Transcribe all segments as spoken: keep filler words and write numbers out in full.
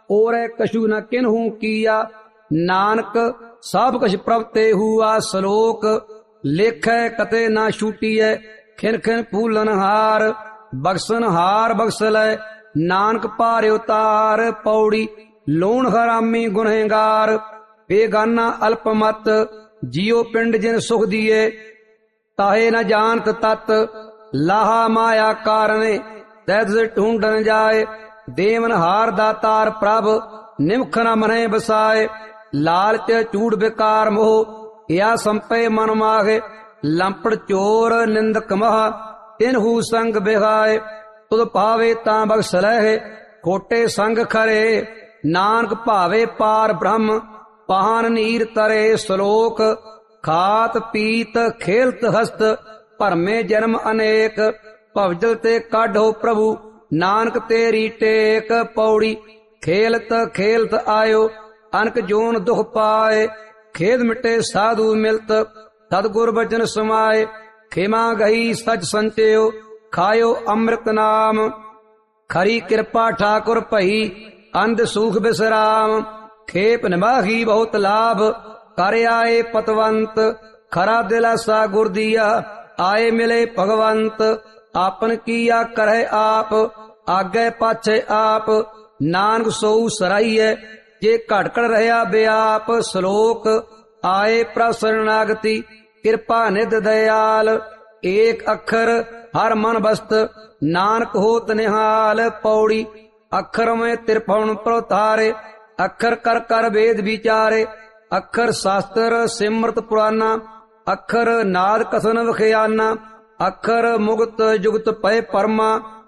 ओरै कछु न किन्हू किया। नानक सब कछ प्रभ ते हुआ सलोक। लेखै कते न छूटिय खिन खिन फूलन हार। बक्सन हार बक्सलै नानक पार उतार। पौड़ी लोण हरामी गुनहगार। बेगाना अल्पमत जियो पिंड जिन सुख दिए। ताहे न जानत तत लाहा माया कारणे। तैत ढूंढन जाए देवन हार दातार प्रभ। निमख न मने बसाए लालच चूड़ बेकार मोह। या संपे मन माहे लंपड़ चोर निंदक मह। तिनहु संग बिहाए तुद पावे तां बख्श लहे। खोटे संग खरे नानक भावे पार ब्रह्म। पाहन नीर तरे सलोक। खात पीत खेलत हस्त भरमे जन्म अनेक। भवजल ते काढो प्रभु नानक तेरी टेक। पौड़ी खेलत खेलत आयो अनक जोन दुख पाए। खेद मिटे साधु मिलत सतगुर बचन समाए। खेमा गई सच संचयो खायो अमृत नाम। खरी कृपा ठाकुर भई अंध सुख विश्राम। खेप निमाही बहुत लाभ कर आए पतवंत। खरा दिलासा गुर दिया आए मिले भगवंत। आपन किया करे आप आगे पाछे आप। नानक सोऊ सराइय जे घटकड़ रहा व्याप। श्लोक आए प्रसन्नागति कृपा निध दयाल। एक अखर हर मन बस्त नानक होत निहाल। पौड़ी अखर में त्रिभुवन प्रतारे। अखर कर कर वेद विचारे। अखर शास्त्र सिमरत पुराना। अखर नाद कथन विखयाना। अखर मुक्त जुगत पय परमा।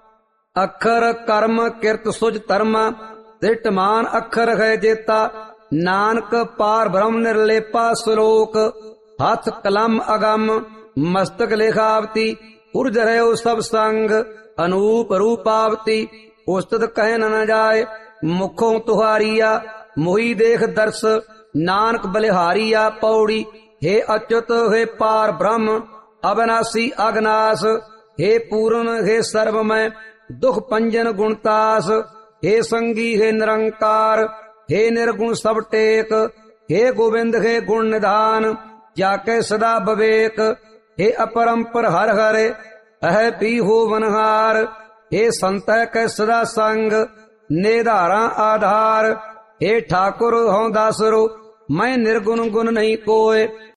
अखर कर्म किरत सुज धर्मा। दृष्टमान अखर है जेता नानक पार ब्रह्म निर्लेपा। श्लोक हाथ कलम अगम मस्तक लेखावती। उर्ज रहो सब संग अनूप रूपावती। उस्तत कहन न जाए मुखों तुहारिया। मोही देख दर्श नानक बलिहारिया। पौड़ी हे अच्युत हे पार ब्रह्म अविनाशी अगनाश। हे पूर्ण हे सर्वमय दुख पंजन गुणतास। हे संगी हे निरंकार हे निर्गुण सब टेक। हे गोविंद हे गुण निधान जाके सदा विवेक। हे अपरंपर हर हरे अह पी हो वनहार। हे संत कै सदा संग निधारा आधार। हे ठाकुर हूँ दासरो मैं निर्गुण गुण नहीं कोय।